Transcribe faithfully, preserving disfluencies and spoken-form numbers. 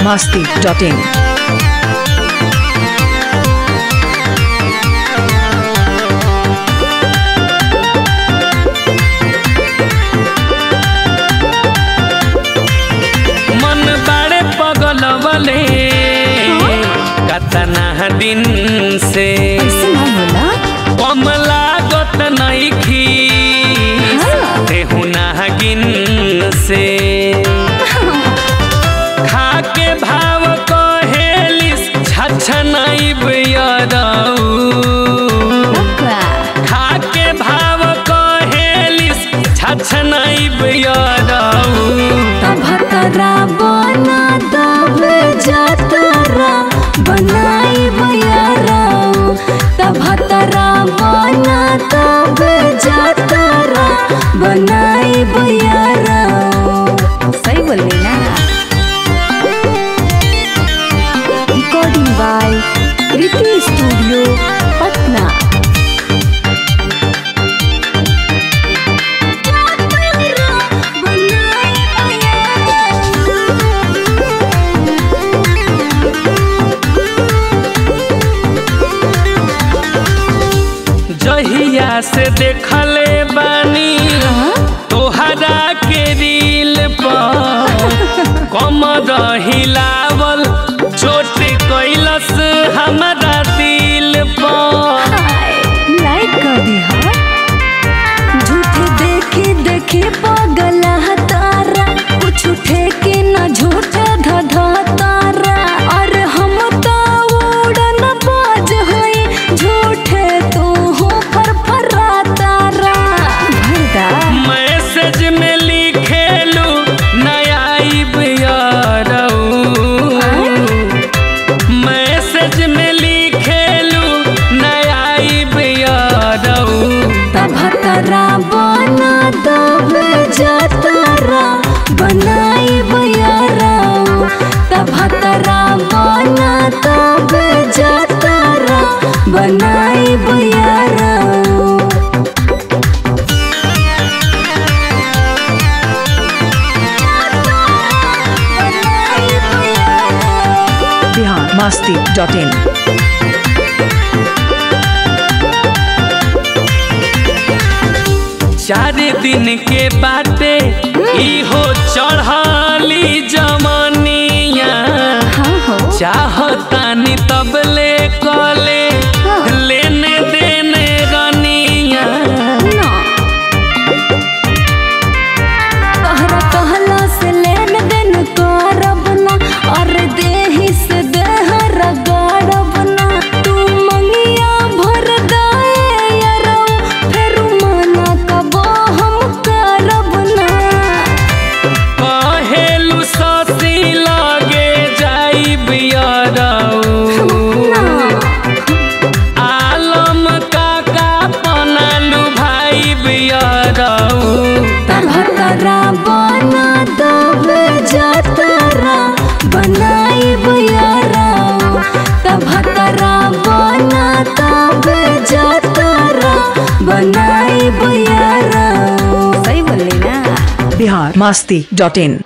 masti dot in. मन बड़े पगलवले कतना दिन से कमला गत नइखी देहु नागिन से खाके भाव कहेलिस छछनाइब यरौ खाके भाव कहेलिस छछनाइब यरौ भतरा बना दबे जतरा बनाई बयाराऊ तब भतरा बना दबे जतरा बनाई बयाराऊ। सही बोली ना। Recording by Kriti studio Patna. जहिया से देखले बानी तोहरा के रील पर कमर हिलावल चोट कैलस हमारा दिल पर। लाइक कर दी हा झूठे देखी देखी पगला तारा कुछ ठेके न झूठे धधा तारा और हम तो उड़न बाज होई झूठे तू हो फरफरा तारा। मैसेज में लिखेलू नया यरौ मैसेज में लिखेलू नया यरौ तब भतरा बना दबे जतरा बनाई बयाराऊ तब भतरा बना दबे जतरा बनाई बयाराऊ। Bihar masti dot in. चार दिन के बाटे इहो चढ़ली जमनिया चाहतानी तबले कले लेने देने रनिया। कहरा कहला से लेन देन करब ना और देही से देह रगड़ब ना तू मंगिया भर गए यरौ फिर मना कबो हम करब ना। कहेलू ससी लगे जाइब यरौ आलम काका पनालू भाइब यरौ तब भतरा बना दबे जतरा बनाई बयाराऊ तब भतरा बना दबे जतरा बनाई बयाराऊ। सही बोली ना। Bihar masti dot in.